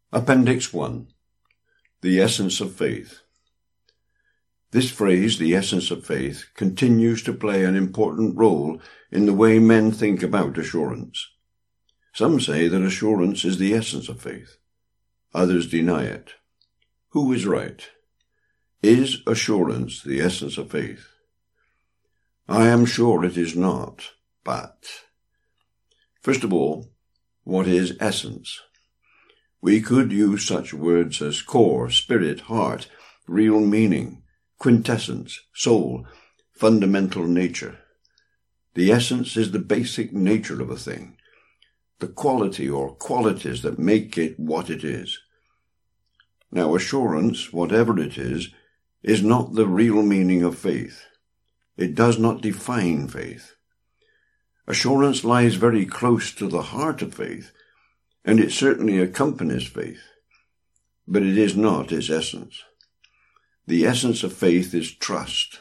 Appendix 1. The Essence of Faith. This phrase, the essence of faith, continues to play an important role in the way men think about assurance. Some say that assurance is the essence of faith. Others deny it. Who is right? Is assurance the essence of faith? I am sure it is not, but... First of all, what is essence? We could use such words as core, spirit, heart, real meaning, quintessence, soul, fundamental nature. The essence is the basic nature of a thing, the quality or qualities that make it what it is. Now, assurance, whatever it is not the real meaning of faith. It does not define faith. Assurance lies very close to the heart of faith, and it certainly accompanies faith, but it is not its essence. The essence of faith is trust.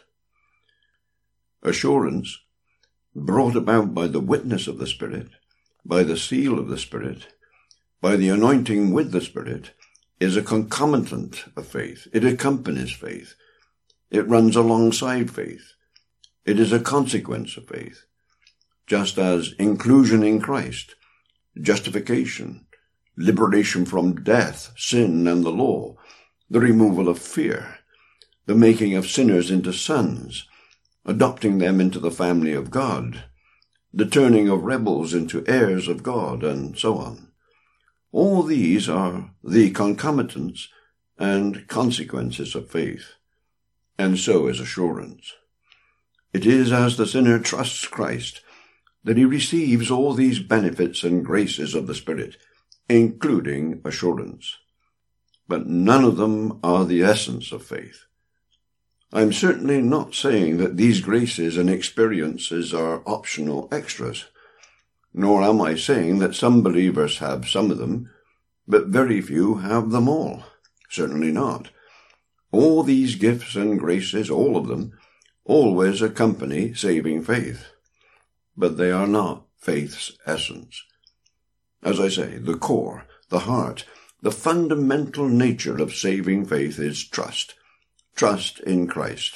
Assurance, brought about by the witness of the Spirit, by the seal of the Spirit, by the anointing with the Spirit, is a concomitant of faith. It accompanies faith. It runs alongside faith. It is a consequence of faith, just as inclusion in Christ, justification, liberation from death, sin, and the law, the removal of fear, the making of sinners into sons, adopting them into the family of God, the turning of rebels into heirs of God, and so on. All these are the concomitants and consequences of faith, and so is assurance. It is as the sinner trusts Christ that he receives all these benefits and graces of the Spirit, including assurance. But none of them are the essence of faith. I'm certainly not saying that these graces and experiences are optional extras, nor am I saying that some believers have some of them, but very few have them all. Certainly not. All these gifts and graces, all of them, always accompany saving faith. But they are not faith's essence. As I say, the core, the heart, the fundamental nature of saving faith is trust. Trust in Christ.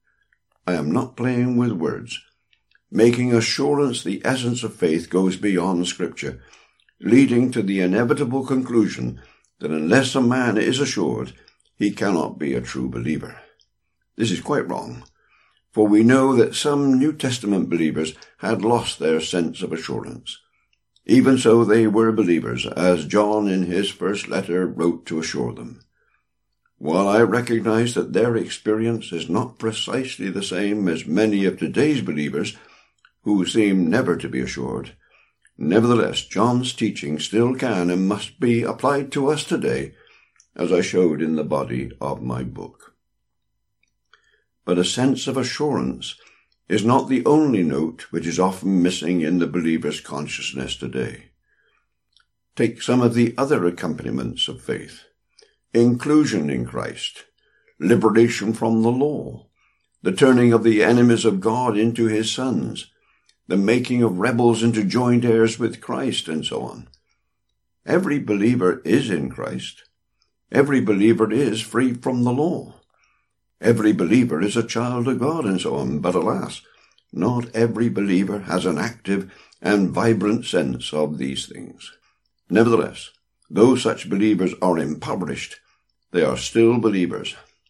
I am not playing with words. Making assurance the essence of faith goes beyond Scripture, leading to the inevitable conclusion that unless a man is assured, he cannot be a true believer. This is quite wrong, for we know that some New Testament believers had lost their sense of assurance. Even so they were believers, as John in his first letter wrote to assure them. While I recognize that their experience is not precisely the same as many of today's believers who seem never to be assured, nevertheless John's teaching still can and must be applied to us today, as I showed in the body of my book. But a sense of assurance is not the only note which is often missing in the believer's consciousness today. Take some of the other accompaniments of faith. Inclusion in Christ, liberation from the law, the turning of the enemies of God into his sons, the making of rebels into joint heirs with Christ, and so on. Every believer is in Christ. Every believer is free from the law. Every believer is a child of God, and so on. But alas, not every believer has an active and vibrant sense of these things. Nevertheless, though such believers are impoverished, they are still believers.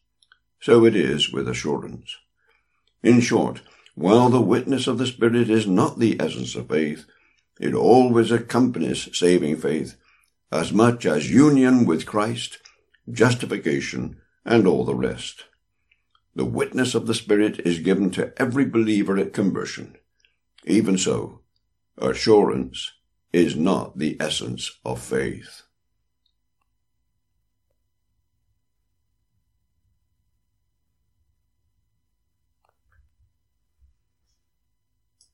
So it is with assurance. In short, while the witness of the Spirit is not the essence of faith, it always accompanies saving faith, as much as union with Christ, justification, and all the rest. The witness of the Spirit is given to every believer at conversion. Even so, assurance is not the essence of faith.